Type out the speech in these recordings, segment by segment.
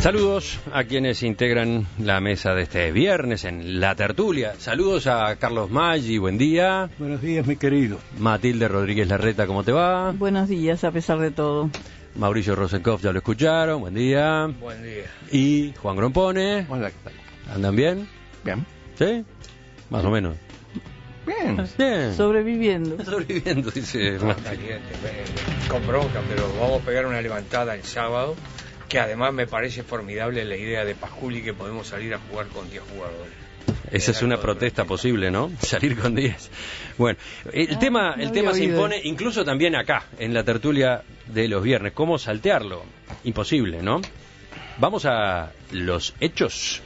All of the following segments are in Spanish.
Saludos a quienes integran la mesa de este viernes en La Tertulia. Saludos a Carlos Maggi, buen día. Buenos días, mi querido. Matilde Rodríguez Larreta, ¿cómo te va? Buenos días, a pesar de todo. Mauricio Rosenkopf, ya lo escucharon, buen día. Buen día. Y Juan Grompone. Hola, ¿qué tal? ¿Andan bien? Bien. ¿Sí? Más o menos. Bien. Bien. Sobreviviendo. Sobreviviendo, dice. Caliente, con bronca, pero vamos a pegar una levantada el sábado, que además me parece formidable la idea de Pasculi que podemos salir a jugar con 10 jugadores. Esa es una protesta posible, ¿no? Salir con 10. Bueno, el tema se impone incluso también acá, en la tertulia de los viernes. ¿Cómo saltearlo? Imposible, ¿no? Vamos a los hechos.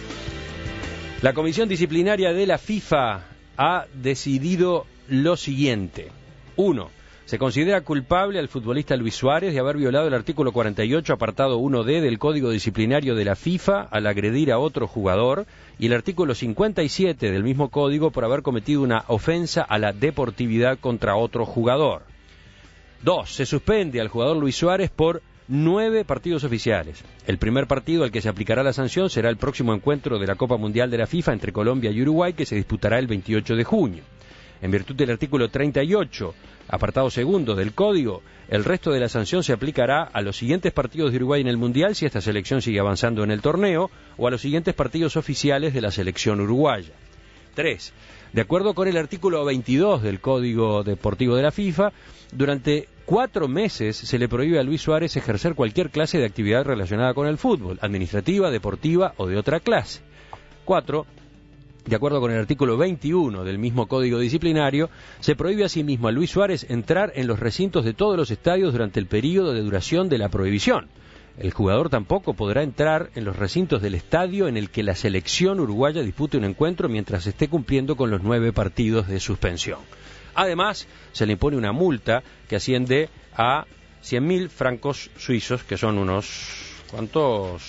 La Comisión Disciplinaria de la FIFA ha decidido lo siguiente. 1. Se considera culpable al futbolista Luis Suárez de haber violado el artículo 48, apartado 1D del Código Disciplinario de la FIFA al agredir a otro jugador, y el artículo 57 del mismo código por haber cometido una ofensa a la deportividad contra otro jugador. 2. Se suspende al jugador Luis Suárez por 9 partidos oficiales. El primer partido al que se aplicará la sanción será el próximo encuentro de la Copa Mundial de la FIFA entre Colombia y Uruguay, que se disputará el 28 de junio. En virtud del artículo 38, apartado segundo del Código, el resto de la sanción se aplicará a los siguientes partidos de Uruguay en el Mundial si esta selección sigue avanzando en el torneo, o a los siguientes partidos oficiales de la selección uruguaya. 3. De acuerdo con el artículo 22 del Código Deportivo de la FIFA, durante 4 meses se le prohíbe a Luis Suárez ejercer cualquier clase de actividad relacionada con el fútbol, administrativa, deportiva o de otra clase. 4. De acuerdo con el artículo 21 del mismo Código Disciplinario, se prohíbe asimismo a Luis Suárez entrar en los recintos de todos los estadios durante el período de duración de la prohibición. El jugador tampoco podrá entrar en los recintos del estadio en el que la selección uruguaya dispute un encuentro mientras esté cumpliendo con los 9 partidos de suspensión. Además, se le impone una multa que asciende a 100.000 francos suizos, que son unos, ¿cuántos?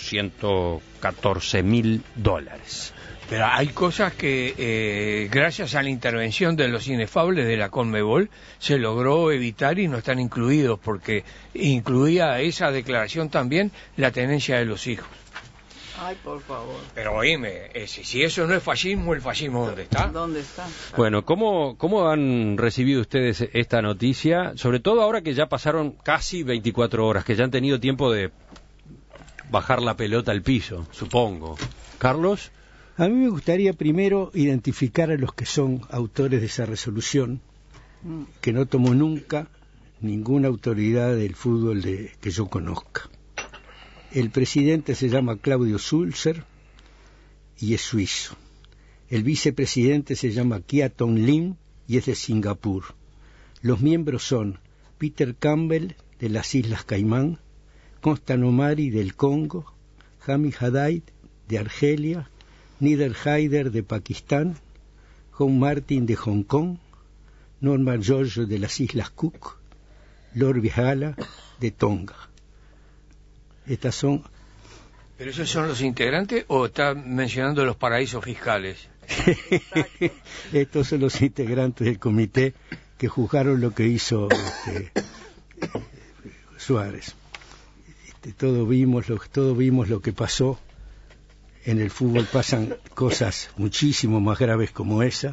$114.000. Pero hay cosas que, gracias a la intervención de los inefables de la Conmebol, se logró evitar y no están incluidos, porque incluía esa declaración también la tenencia de los hijos. Ay, por favor. Pero oíme, si eso no es fascismo, ¿el fascismo dónde está? ¿Dónde está? Bueno, ¿cómo han recibido ustedes esta noticia? Sobre todo ahora que ya pasaron casi 24 horas, que ya han tenido tiempo de bajar la pelota al piso, supongo. ¿Carlos? A mí me gustaría primero identificar a los que son autores de esa resolución, que no tomó nunca ninguna autoridad del fútbol que yo conozca. El presidente se llama Claudio Sulzer y es suizo. El vicepresidente se llama Kia Tong Lim y es de Singapur. Los miembros son Peter Campbell de las Islas Caimán, Constant Omari del Congo, Hamid Hadid de Argelia, Nider Haider de Pakistán, John Martin de Hong Kong, Norman George de las Islas Cook, Lord Vihala de Tonga. Estas son... ¿Pero esos son los integrantes o está mencionando los paraísos fiscales? Estos son los integrantes del comité que juzgaron lo que hizo Suárez. Todos vimos lo que pasó. En el fútbol pasan cosas muchísimo más graves como esa.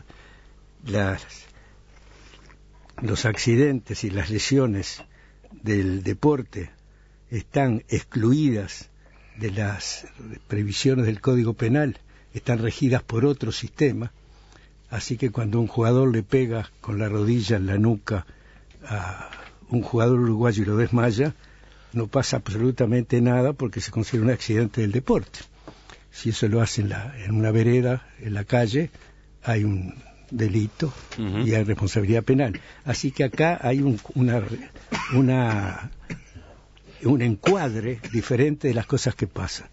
Los accidentes y las lesiones del deporte están excluidas de las previsiones del Código Penal, están regidas por otro sistema. Así que cuando un jugador le pega con la rodilla en la nuca a un jugador uruguayo y lo desmaya, no pasa absolutamente nada porque se considera un accidente del deporte. Si eso lo hace en una vereda, en la calle, hay un delito y hay responsabilidad penal. Así que acá hay un encuadre diferente de las cosas que pasan.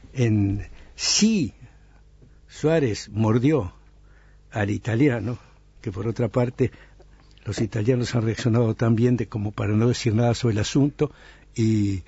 Si Suárez mordió al italiano, que por otra parte los italianos han reaccionado tan bien como para no decir nada sobre el asunto, y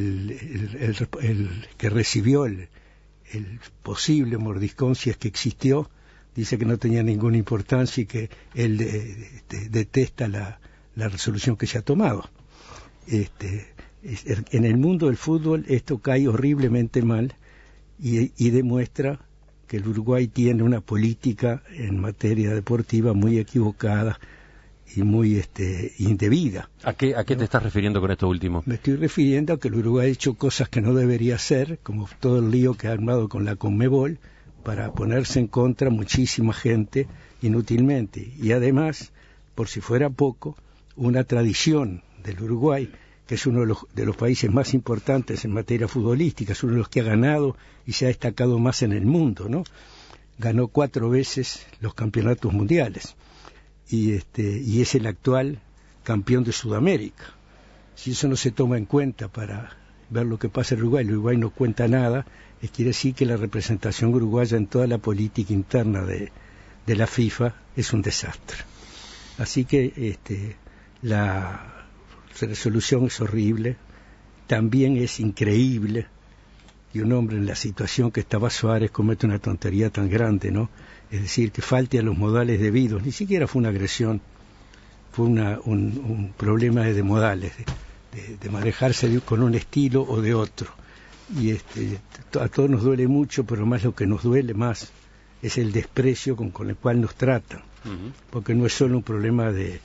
el que recibió el posible mordiscón, si es que existió, dice que no tenía ninguna importancia y que él detesta la resolución que se ha tomado. En el mundo del fútbol esto cae horriblemente mal y demuestra que el Uruguay tiene una política en materia deportiva muy equivocada y muy indebida. ¿A qué te estás refiriendo con esto último? Me estoy refiriendo a que el Uruguay ha hecho cosas que no debería hacer, como todo el lío que ha armado con la Conmebol, para ponerse en contra muchísima gente inútilmente. Y además, por si fuera poco, una tradición del Uruguay, que es uno de los países más importantes en materia futbolística, es uno de los que ha ganado y se ha destacado más en el mundo, ¿no? Ganó 4 veces los campeonatos mundiales y es el actual campeón de Sudamérica. Si eso no se toma en cuenta para ver lo que pasa en Uruguay, el Uruguay no cuenta nada, quiere decir que la representación uruguaya en toda la política interna de la FIFA es un desastre. Así que la resolución es horrible, también es increíble que un hombre en la situación que estaba Suárez cometa una tontería tan grande, ¿no? Es decir, que falte a los modales debidos, ni siquiera fue una agresión, fue un problema de modales, de manejarse con un estilo o de otro. Y a todos nos duele mucho, pero más lo que nos duele más es el desprecio con el cual nos tratan, porque no es solo un problema de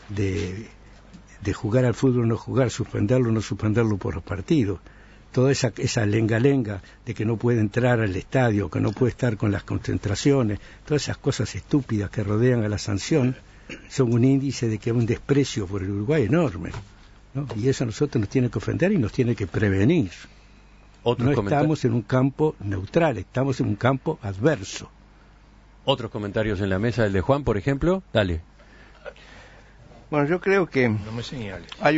jugar al fútbol o no jugar, suspenderlo o no suspenderlo por los partidos. Toda esa lenga-lenga de que no puede entrar al estadio, que no puede estar con las concentraciones, todas esas cosas estúpidas que rodean a la sanción, son un índice de que hay un desprecio por el Uruguay enorme, ¿no? Y eso a nosotros nos tiene que ofender y nos tiene que prevenir. No estamos en un campo neutral, estamos en un campo adverso. ¿Otros comentarios en la mesa? El de Juan, por ejemplo. Dale. Bueno, yo creo que no me señales. Hay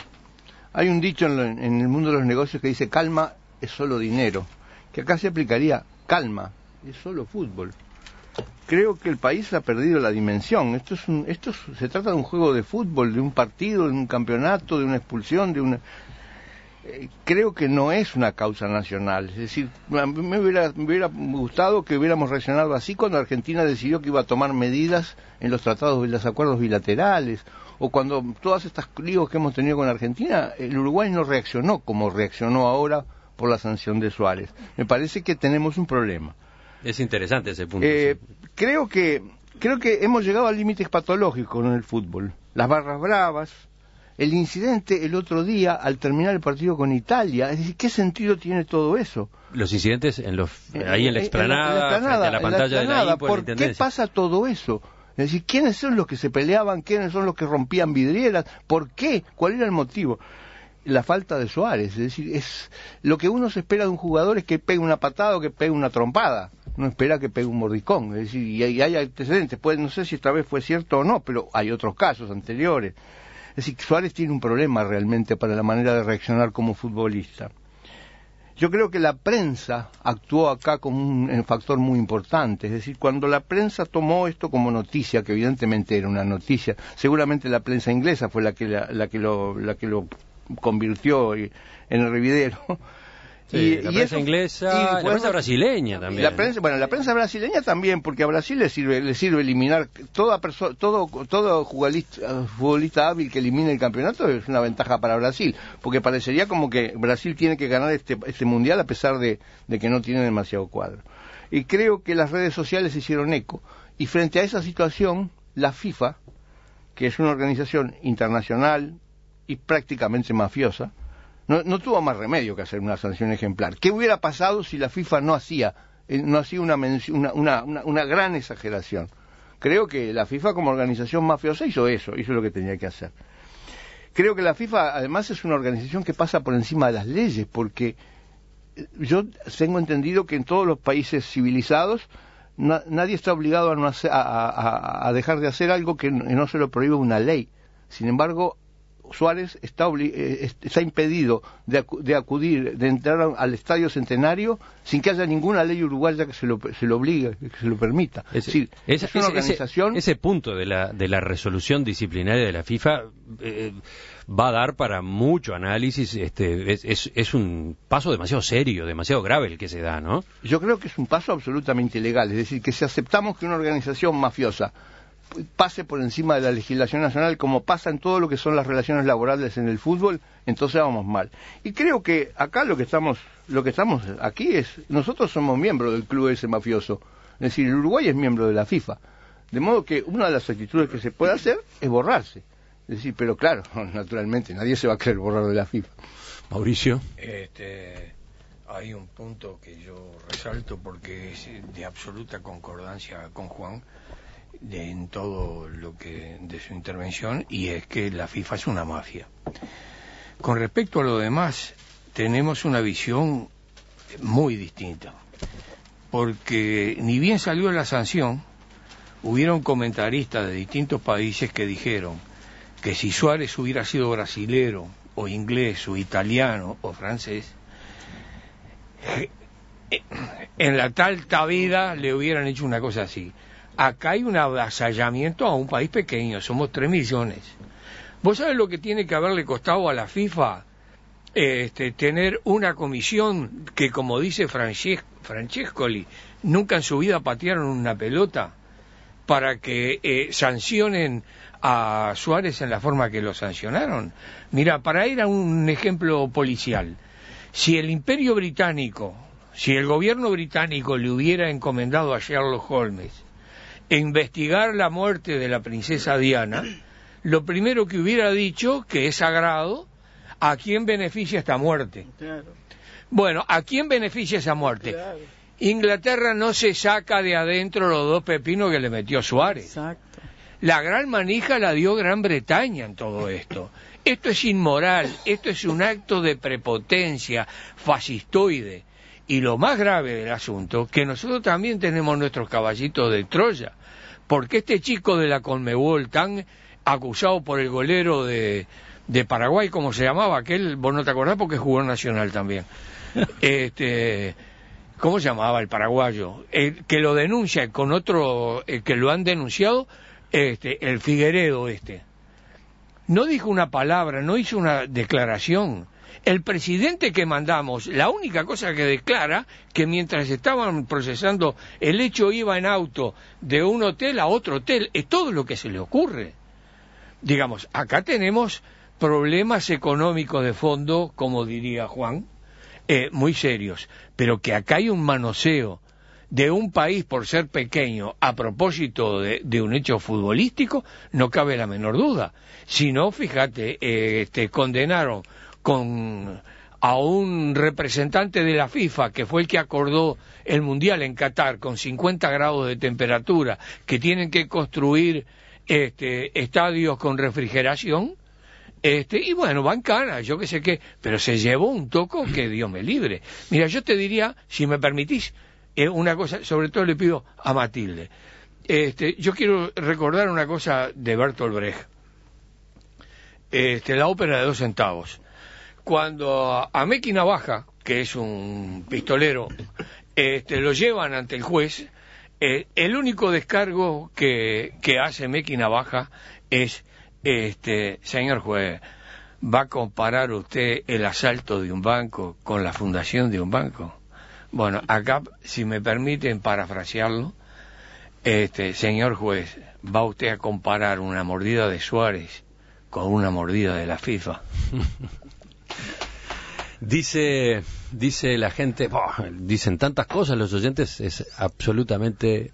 un dicho en el mundo de los negocios que dice calma es solo dinero, que acá se aplicaría calma es solo fútbol. Creo que el país ha perdido la dimensión. Esto se trata de un juego de fútbol, de un partido, de un campeonato, de una expulsión, creo que no es una causa nacional. Es decir, me hubiera gustado que hubiéramos reaccionado así cuando Argentina decidió que iba a tomar medidas en los tratados, en los acuerdos bilaterales, o cuando todas estas líos que hemos tenido con Argentina, el Uruguay no reaccionó como reaccionó ahora por la sanción de Suárez. Me parece que tenemos un problema. Es interesante ese punto. Sí. Creo que hemos llegado a límites patológicos en el fútbol. Las barras bravas, el incidente el otro día al terminar el partido con Italia, es decir, ¿qué sentido tiene todo eso? Los incidentes ahí en la explanada, frente a la pantalla de la INPO, ¿por qué pasa todo eso? Es decir, ¿quiénes son los que se peleaban? ¿Quiénes son los que rompían vidrieras? ¿Por qué? ¿Cuál era el motivo? La falta de Suárez. Es decir, es lo que uno se espera de un jugador es que pegue una patada o que pegue una trompada. No espera que pegue un mordicón. Es decir, y hay antecedentes. No sé si esta vez fue cierto o no, pero hay otros casos anteriores. Es decir, Suárez tiene un problema realmente para la manera de reaccionar como futbolista. Yo creo que la prensa actuó acá como un factor muy importante. Es decir, cuando la prensa tomó esto como noticia, que evidentemente era una noticia, seguramente la prensa inglesa fue la que lo convirtió en el hervidero. Sí, la prensa inglesa, la prensa brasileña también. La prensa brasileña también, porque a Brasil le sirve eliminar todo futbolista hábil que elimine el campeonato, es una ventaja para Brasil, porque parecería como que Brasil tiene que ganar este mundial a pesar de que no tiene demasiado cuadro. Y creo que las redes sociales hicieron eco, y frente a esa situación, la FIFA, que es una organización internacional y prácticamente mafiosa, no tuvo más remedio que hacer una sanción ejemplar. ¿Qué hubiera pasado si la FIFA no hacía una gran exageración? Creo que la FIFA como organización mafiosa hizo lo que tenía que hacer. Creo que la FIFA además es una organización que pasa por encima de las leyes, porque yo tengo entendido que en todos los países civilizados nadie está obligado a dejar de hacer algo que no se lo prohíbe una ley. Sin embargo, Suárez está impedido de entrar al Estadio Centenario sin que haya ninguna ley uruguaya que se lo obligue, que se lo permita. Es decir, es una organización... Ese punto de la resolución disciplinaria de la FIFA va a dar para mucho análisis. Es un paso demasiado serio, demasiado grave el que se da, ¿no? Yo creo que es un paso absolutamente ilegal. Es decir, que si aceptamos que una organización mafiosa pase por encima de la legislación nacional, como pasa en todo lo que son las relaciones laborales en el fútbol, entonces vamos mal. Y creo que acá lo que estamos aquí es, nosotros somos miembros del club ese mafioso, es decir, el Uruguay es miembro de la FIFA, de modo que una de las actitudes que se puede hacer es borrarse, es decir, pero claro, naturalmente nadie se va a querer borrar de la FIFA. Mauricio. Hay un punto que yo resalto porque es de absoluta concordancia con Juan en todo lo que de su intervención, y es que la FIFA es una mafia. Con respecto a lo demás, tenemos una visión muy distinta, porque ni bien salió la sanción, hubieron comentaristas de distintos países que dijeron que si Suárez hubiera sido brasilero o inglés o italiano o francés, en la tal vida le hubieran hecho una cosa así. Acá hay un avasallamiento a un país pequeño, somos 3 millones. ¿Vos sabés lo que tiene que haberle costado a la FIFA tener una comisión que, como dice Francescoli, nunca en su vida patearon una pelota para que sancionen a Suárez en la forma que lo sancionaron? Mira, para ir a un ejemplo policial, si el Imperio Británico, si el gobierno británico le hubiera encomendado a Sherlock Holmes investigar la muerte de la princesa Diana, lo primero que hubiera dicho, que es sagrado, ¿a quién beneficia esta muerte? Claro. Bueno, ¿a quién beneficia esa muerte? Claro. Inglaterra no se saca de adentro los 2 pepinos que le metió Suárez. Exacto. La gran manija la dio Gran Bretaña en todo esto. Esto es inmoral, esto es un acto de prepotencia fascistoide. Y lo más grave del asunto, que nosotros también tenemos nuestros caballitos de Troya, porque este chico de la Conmebol, tan acusado por el golero de Paraguay, ¿cómo se llamaba aquel? Vos no te acordás porque jugó en Nacional también. ¿Cómo se llamaba el paraguayo? Que lo denuncia con otro, que lo han denunciado, el Figueredo no dijo una palabra, no hizo una declaración. El presidente que mandamos, la única cosa que declara, que mientras estaban procesando el hecho iba en auto de un hotel a otro hotel, es todo lo que se le ocurre. Digamos, acá tenemos problemas económicos de fondo, como diría Juan, muy serios, pero que acá hay un manoseo de un país por ser pequeño a propósito de un hecho futbolístico, no cabe la menor duda. Si no, fíjate, condenaron a un representante de la FIFA, que fue el que acordó el Mundial en Qatar, con 50 grados de temperatura, que tienen que construir estadios con refrigeración, y bueno, van canas, yo qué sé qué, pero se llevó un toco que Dios me libre. Mira, yo te diría, si me permitís, una cosa, sobre todo le pido a Matilde, yo quiero recordar una cosa de Bertolt Brecht, la ópera de 2 centavos. Cuando a Meki Navaja, que es un pistolero, lo llevan ante el juez, el único descargo que hace Meki Navaja es, señor juez, ¿va a comparar usted el asalto de un banco con la fundación de un banco? Bueno, acá, si me permiten parafrasearlo, señor juez, ¿va usted a comparar una mordida de Suárez con una mordida de la FIFA? Dice la gente, dicen tantas cosas los oyentes, es absolutamente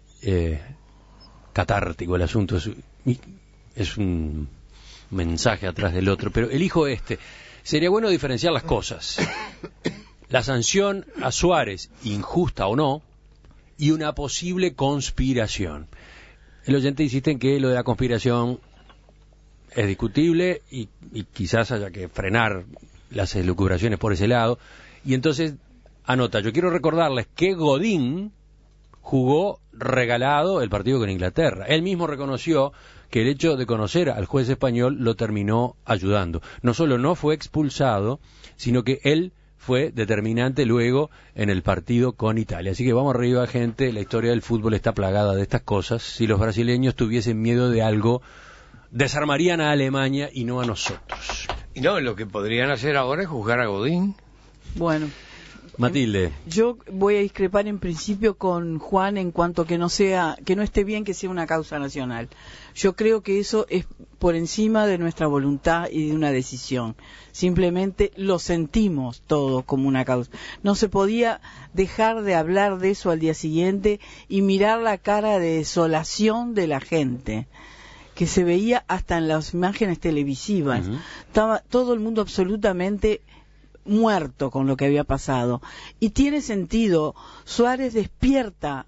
catártico el asunto, es un mensaje atrás del otro, pero elijo sería bueno diferenciar las cosas. La sanción a Suárez, injusta o no, y una posible conspiración. El oyente insiste en que lo de la conspiración es discutible y quizás haya que frenar las elucubraciones por ese lado. Y entonces, anota, yo quiero recordarles que Godín jugó regalado el partido con Inglaterra. Él mismo reconoció que el hecho de conocer al juez español lo terminó ayudando. No solo no fue expulsado, sino que él fue determinante luego en el partido con Italia. Así que vamos arriba, gente, la historia del fútbol está plagada de estas cosas. Si los brasileños tuviesen miedo de algo, desarmarían a Alemania y no a nosotros. Y no, lo que podrían hacer ahora es juzgar a Godín. Bueno, Matilde. Yo voy a discrepar en principio con Juan en cuanto que no esté bien que sea una causa nacional. Yo creo que eso es por encima de nuestra voluntad y de una decisión. Simplemente lo sentimos todo como una causa. No se podía dejar de hablar de eso al día siguiente y mirar la cara de desolación de la gente, que se veía hasta en las imágenes televisivas. Estaba todo el mundo absolutamente muerto con lo que había pasado. Y tiene sentido. Suárez despierta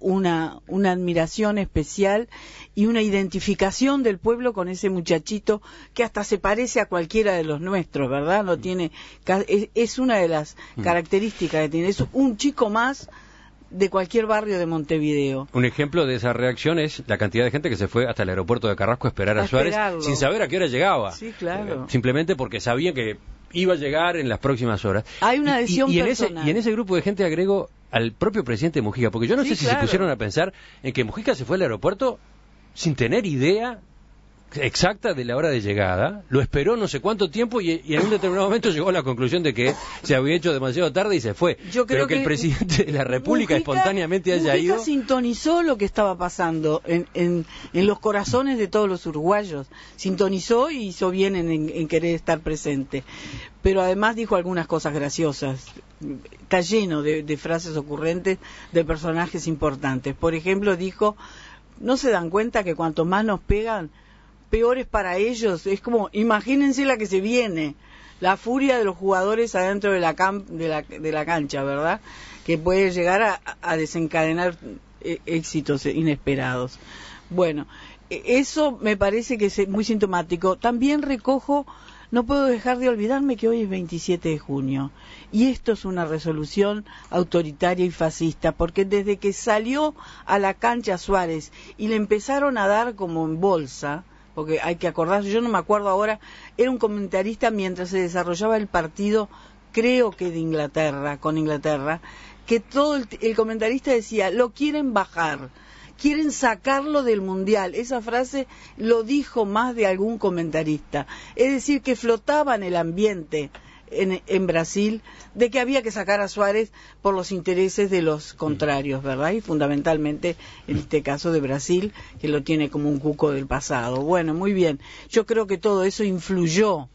una admiración especial y una identificación del pueblo con ese muchachito que hasta se parece a cualquiera de los nuestros, ¿verdad? No tiene, es una de las características que tiene. Es un chico más de cualquier barrio de Montevideo. Un ejemplo de esa reacción es la cantidad de gente que se fue hasta el aeropuerto de Carrasco a esperar a Suárez sin saber a qué hora llegaba. Sí, claro. Simplemente porque sabían que iba a llegar en las próximas horas. Hay una adhesión personal. Y en ese grupo de gente agrego al propio presidente Mujica, porque yo no sé si se pusieron a pensar en que Mujica se fue al aeropuerto sin tener idea exacta de la hora de llegada, lo esperó no sé cuánto tiempo y en un determinado momento llegó a la conclusión de que se había hecho demasiado tarde y se fue. Yo creo pero que el presidente de la República Mujica, espontáneamente haya Mujica ido... sintonizó lo que estaba pasando en los corazones de todos los uruguayos, sintonizó y hizo bien en querer estar presente, pero además dijo algunas cosas graciosas. Está lleno de frases ocurrentes de personajes importantes. Por ejemplo, dijo: ¿no se dan cuenta que cuanto más nos pegan, peor es para ellos? Es como, imagínense la que se viene, la furia de los jugadores adentro de la cancha, ¿verdad? Que puede llegar a desencadenar éxitos inesperados. Bueno, eso me parece que es muy sintomático. También recojo, no puedo dejar de olvidarme que hoy es 27 de junio y esto es una resolución autoritaria y fascista, porque desde que salió a la cancha Suárez y le empezaron a dar como en bolsa, porque hay que acordarse, yo no me acuerdo ahora, era un comentarista mientras se desarrollaba el partido, creo que de Inglaterra, con Inglaterra, que todo el comentarista decía: lo quieren bajar, quieren sacarlo del mundial. Esa frase lo dijo más de algún comentarista. Es decir, que flotaba en el ambiente en Brasil de que había que sacar a Suárez por los intereses de los contrarios, ¿verdad? Y fundamentalmente en este caso de Brasil, que lo tiene como un cuco del pasado. Bueno, muy bien. Yo creo que todo eso influyó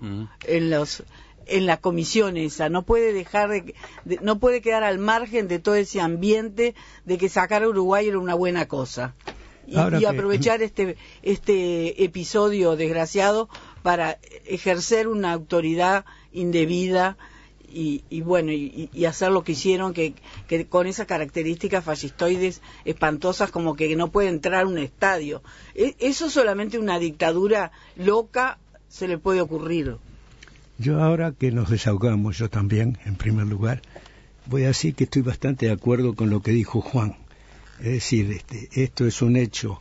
en la comisión esa. No puede dejar no puede quedar al margen de todo ese ambiente de que sacar a Uruguay era una buena cosa. Y aprovechar este episodio desgraciado para ejercer una autoridad indebida y bueno, y hacer lo que hicieron, que con esas características fascistoides espantosas, como que no puede entrar a un estadio. Eso solamente una dictadura loca se le puede ocurrir. Yo ahora que nos desahogamos, yo también, en primer lugar, voy a decir que estoy bastante de acuerdo con lo que dijo Juan. Es decir, esto es un hecho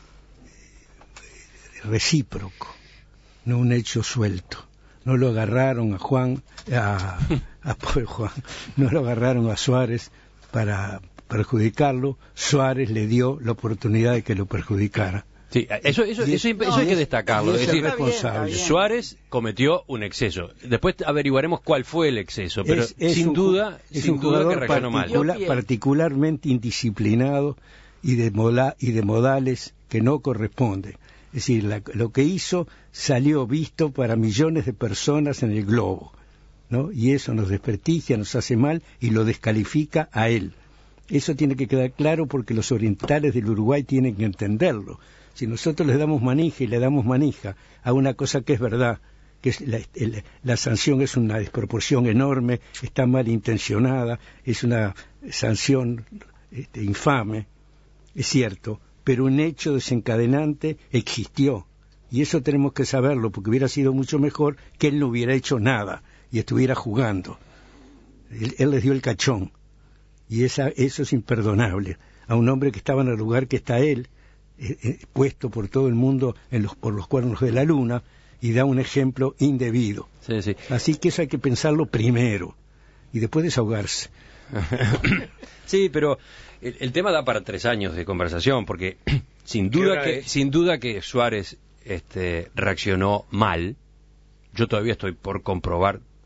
recíproco, no un hecho suelto. No lo agarraron a Juan, pobre Juan, no lo agarraron a Suárez para perjudicarlo. Suárez le dio la oportunidad de que lo perjudicara. Sí, eso hay que destacarlo. Es decir, responsable. Suárez cometió un exceso. Después averiguaremos cuál fue el exceso, pero sin duda que reaccionó mal. Particularmente indisciplinado y de modales que no corresponden. Es decir, lo que hizo salió visto para millones de personas en el globo, ¿no? Y eso nos desprestigia, nos hace mal y lo descalifica a él. Eso tiene que quedar claro, porque los orientales del Uruguay tienen que entenderlo. Si nosotros les damos manija y le damos manija a una cosa que es verdad, que es la sanción es una desproporción enorme, está mal intencionada, es una sanción infame, es cierto, pero un hecho desencadenante existió, y eso tenemos que saberlo, porque hubiera sido mucho mejor que él no hubiera hecho nada y estuviera jugando. Él les dio el cachón, y eso es imperdonable a un hombre que estaba en el lugar que está él, puesto por todo el mundo por los cuernos de la luna, y da un ejemplo indebido. Sí, sí. Así que eso hay que pensarlo primero y después desahogarse. Sí, pero el tema da para 3 años de conversación, porque sin duda que Suárez reaccionó mal. Yo todavía estoy por comprobar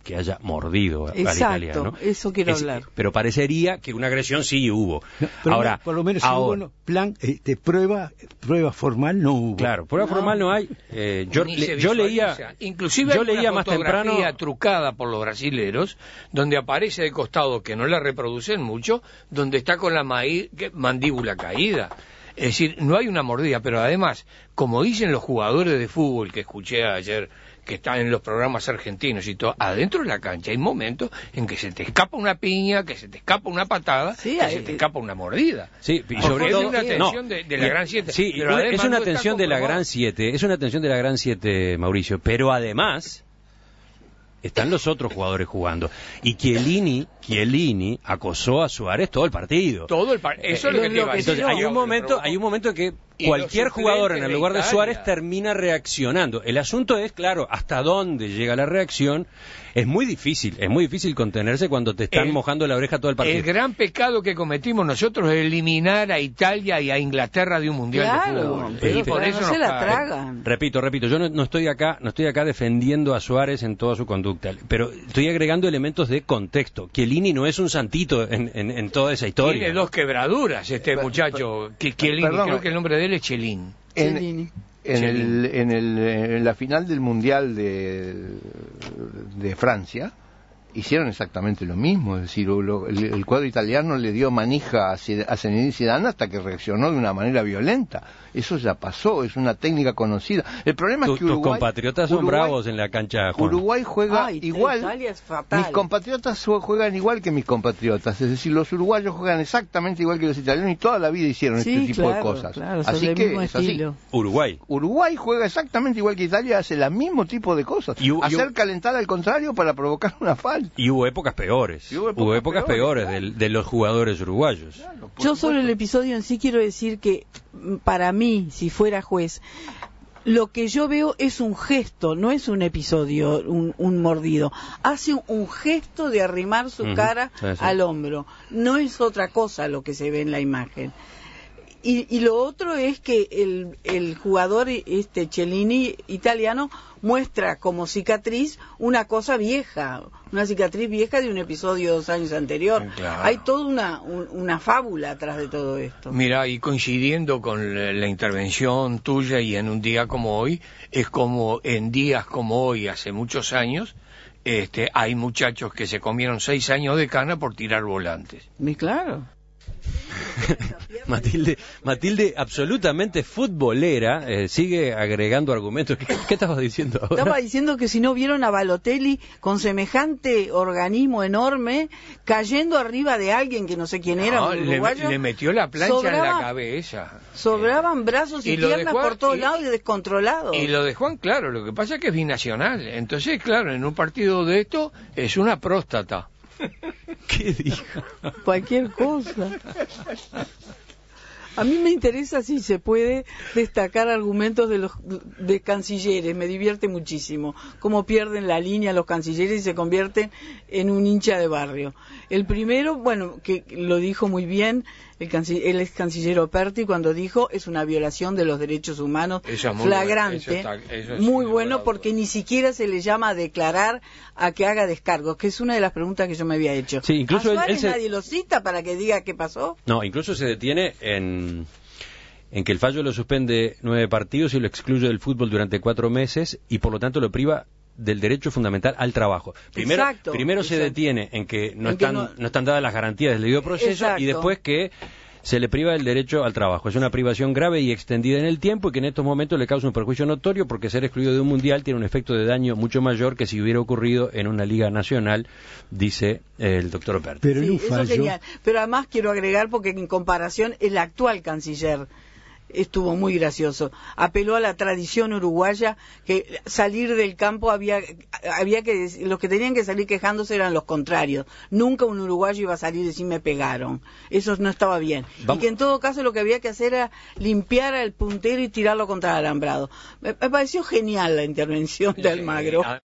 que haya mordido al Exacto, italiano. eso quiero hablar. Pero parecería que una agresión sí hubo. No, pero ahora, por lo menos hubo plan de prueba formal no hubo. Claro, prueba formal no hay. Yo leía, inclusive yo hay leía una más temprano fotografía trucada por los brasileros, donde aparece de costado, que no la reproducen mucho, donde está con la mandíbula caída. Es decir, no hay una mordida, pero además, como dicen los jugadores de fútbol que escuché ayer, que están en los programas argentinos y todo, adentro de la cancha hay momentos en que se te escapa una piña, que se te escapa una patada, sí, que se te escapa una mordida. Sí, y sobre todo es una tensión de la Gran 7. Sí, es una tensión de la Gran 7, es una tensión de la Gran 7, Mauricio, pero además están los otros jugadores jugando. Y Chiellini acosó a Suárez todo el partido. Eso es lo que te iba a decir. Entonces, hay un momento que cualquier jugador en el lugar de Suárez termina reaccionando. El asunto es, claro, hasta dónde llega la reacción. Es muy difícil contenerse cuando te están mojando la oreja todo el partido. El gran pecado que cometimos nosotros es eliminar a Italia y a Inglaterra de un mundial de fútbol. Pero por eso no se la tragan. Repito, yo no estoy acá defendiendo a Suárez en toda su conducta, pero estoy agregando elementos de contexto. Chiellini no es un santito en toda esa historia. Tiene dos quebraduras este muchacho, Chiellini, creo que el nombre de él es Chelín. En la final del Mundial de Francia hicieron exactamente lo mismo, es decir, el cuadro italiano le dio manija a Zinedine Zidane hasta que reaccionó de una manera violenta. Eso ya pasó, es una técnica conocida. El problema es que tus compatriotas son bravos en la cancha, Juan. Uruguay juega igual. Italia es fatal. Mis compatriotas juegan igual que mis compatriotas, es decir, los uruguayos juegan exactamente igual que los italianos y toda la vida hicieron este tipo de cosas. Así que es así. Uruguay juega exactamente igual que Italia, hace el mismo tipo de cosas. Hacer calentar al contrario para provocar una falta. Y hubo épocas peores. Hubo épocas peores de los jugadores uruguayos. Claro, yo sobre el episodio en sí quiero decir que para mí, si fuera juez, lo que yo veo es un gesto, no es un episodio, un mordido. Hace un gesto de arrimar su cara al hombro. No es otra cosa lo que se ve en la imagen. Y lo otro es que el jugador Chiellini italiano muestra como cicatriz una cosa vieja, una cicatriz vieja de un episodio 2 años anterior. Claro. Hay toda una fábula atrás de todo esto. Mira, y coincidiendo con la intervención tuya y en un día como hoy, es como en días como hoy, hace muchos años, hay muchachos que se comieron 6 años de cana por tirar volantes. Claro. Matilde, absolutamente futbolera, sigue agregando argumentos. ¿Qué estabas diciendo ahora? Estaba diciendo que si no vieron a Balotelli con semejante organismo enorme cayendo arriba de alguien que no sé quién era, un uruguayo, le metió la plancha en la cabeza. Sobraban brazos y piernas por todos lados y descontrolados. Y lo de Juan, claro, lo que pasa es que es binacional. Entonces, claro, en un partido de esto es una próstata. ¿Qué dijo? Cualquier cosa. A mí me interesa, si se puede, destacar argumentos de cancilleres. Me divierte muchísimo cómo pierden la línea los cancilleres y se convierten en un hincha de barrio. El primero, bueno, que lo dijo muy bien el ex canciller Operti cuando dijo es una violación de los derechos humanos flagrante, muy bueno, porque ni siquiera se le llama a declarar, a que haga descargos, que es una de las preguntas que yo me había hecho. Sí, incluso ¿A Suárez nadie lo cita para que diga qué pasó? No, incluso se detiene en que el fallo lo suspende 9 partidos y lo excluye del fútbol durante 4 meses y por lo tanto lo priva del derecho fundamental al trabajo. Primero se detiene en que no están dadas las garantías del debido proceso. Exacto. Y después que se le priva del derecho al trabajo. Es una privación grave y extendida en el tiempo y que en estos momentos le causa un perjuicio notorio porque ser excluido de un mundial tiene un efecto de daño mucho mayor que si hubiera ocurrido en una liga nacional, dice el doctor Operti. Pero eso es genial. Pero además quiero agregar, porque en comparación el actual canciller estuvo muy gracioso. Apeló a la tradición uruguaya, que salir del campo había que los que tenían que salir quejándose eran los contrarios. Nunca un uruguayo iba a salir y decir me pegaron. Eso no estaba bien. Y que en todo caso lo que había que hacer era limpiar al puntero y tirarlo contra el alambrado. Me pareció genial la intervención de Almagro.